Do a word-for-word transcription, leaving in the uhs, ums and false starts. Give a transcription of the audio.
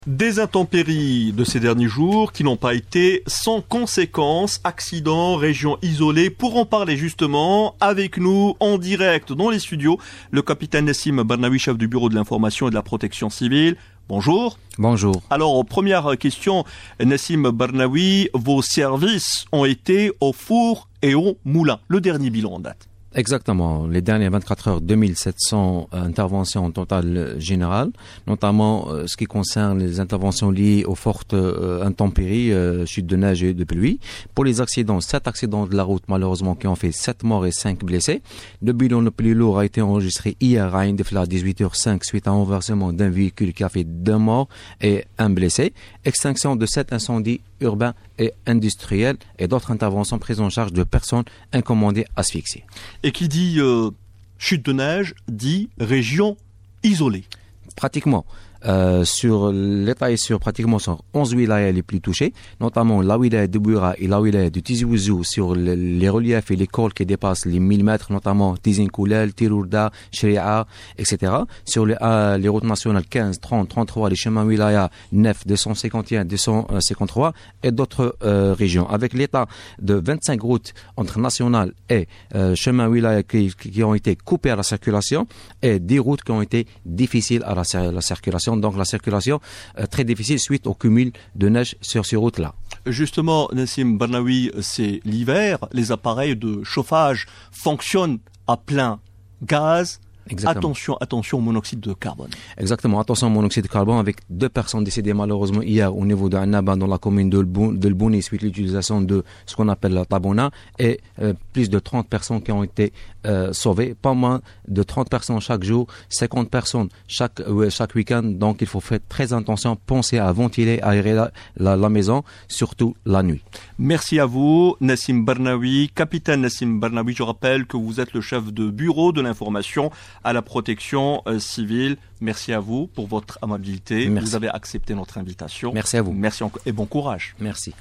Des intempéries de ces derniers jours qui n'ont pas été sans conséquences, accidents, régions isolées. Pour en parler justement, avec nous en direct dans les studios, le capitaine Nassim Barnaoui, chef du bureau de l'information et de la protection civile. Bonjour. Bonjour. Alors, première question, Nassim Barnaoui, vos services ont été au four et au moulin. Le dernier bilan en date. Exactement. Les dernières vingt-quatre heures, deux mille sept cents interventions en total général, notamment euh, ce qui concerne les interventions liées aux fortes euh, intempéries, euh, chutes de neige et de pluie. Pour les accidents, sept accidents de la route malheureusement qui ont fait sept morts et cinq blessés. Le bilan le plus lourd a été enregistré hier à Indefla à dix-huit heures cinq suite à un renversement d'un véhicule qui a fait deux morts et un blessé. Extinction de sept incendies urbains et industriels et d'autres interventions prises en charge de personnes incommandées asphyxiées. Et qui dit euh, chute de neige, dit région isolée. Pratiquement. Euh, sur l'État est sur pratiquement sur onze wilayas les plus touchés, notamment la wilaya de Bouira et la wilaya de Tizi Ouzou sur le, les reliefs et les cols qui dépassent les mille mètres, notamment Tizin Koulel, Tirourda, Shri'a, et cetera. Sur les, euh, les routes nationales quinze, trente, trente-trois, les chemins wilaya neuf, deux cent cinquante et un, deux cent cinquante-trois et d'autres euh, régions. Avec l'état de vingt-cinq routes entre nationales et euh, chemins wilaya qui, qui ont été coupés à la circulation et dix routes qui ont été difficiles à la, la circulation. Donc la circulation euh, très difficile suite au cumul de neige sur ces routes-là. Justement, Nassim Barnaoui, c'est l'hiver, les appareils de chauffage fonctionnent à plein gaz. Exactement. Attention, attention au monoxyde de carbone. Exactement, attention au monoxyde de carbone avec deux personnes décédées malheureusement hier au niveau de Annaba dans la commune de Lbouni suite à l'utilisation de ce qu'on appelle la tabona et euh, plus de trente personnes qui ont été euh, sauvées, pas moins de trente personnes chaque jour, cinquante personnes chaque, euh, chaque week-end, donc il faut faire très attention, penser à ventiler, aérer la, la, la maison, surtout la nuit. Merci à vous, Nassim Barnaoui, capitaine Nassim Barnaoui, je rappelle que vous êtes le chef de bureau de l'information à la protection euh, civile. Merci à vous pour votre amabilité. Merci. Vous avez accepté notre invitation. Merci à vous. Merci et bon courage. Merci.